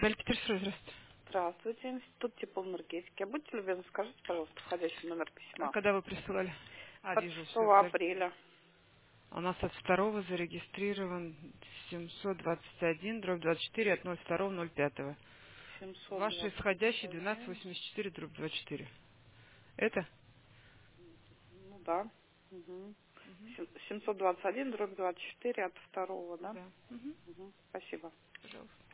Наталья Петерсова, здравствуйте. Здравствуйте, Институт теплоэнергетики. А будьте любезны, скажите, пожалуйста, входящий номер А письма. когда вы присылали? А, От вижу, 6 все, подождите. апреля. У нас от 2 зарегистрирован 721/24 от 02.05. Ваш исходящий 721. 1284/24. Это? Ну да. Угу. 721/24 от второго, да? Да. Угу. Угу. Спасибо. Пожалуйста.